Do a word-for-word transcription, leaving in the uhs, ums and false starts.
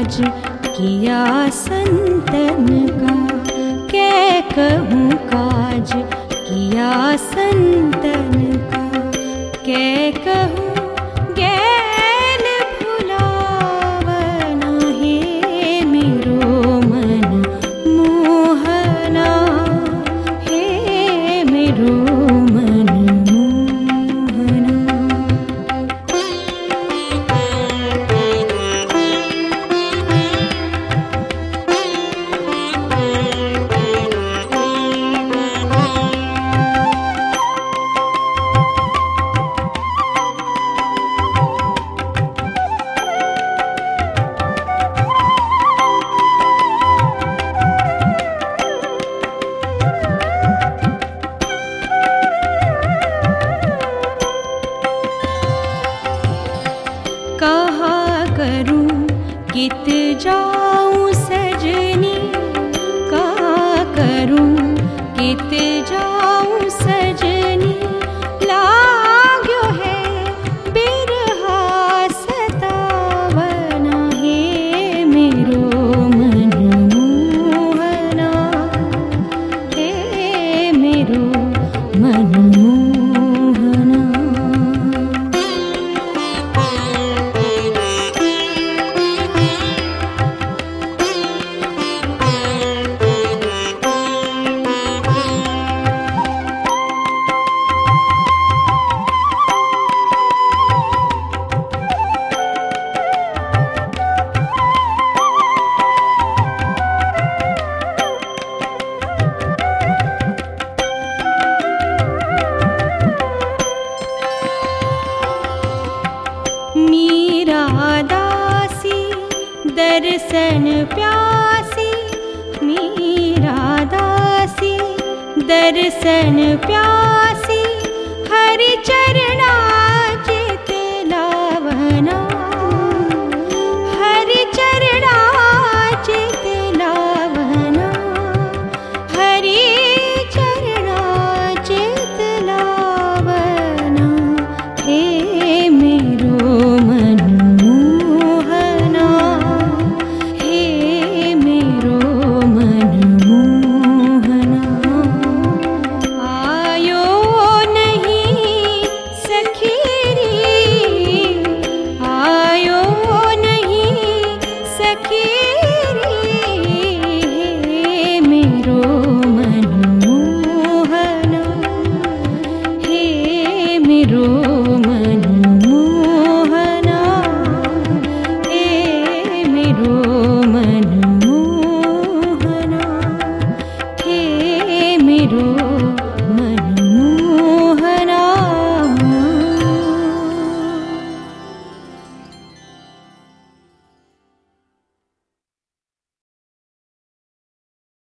काज किया संतन का, कै कहूँ काज किया संतन का, कै कहूँ गैल भुलावना हे मेरो मन मोहना, हे मेरो मन मोहना। कहा करूं कित जाऊं सजनी, कहा करूं कित जाऊं सजनी, लाग्यो है बिरहा सतावना हे मेरो मन मोहना, हे मेरो मन मोहना। मीरा दासी दर्शन प्यासी, मीरा दासी दर्शन प्यासी, हरि चरणा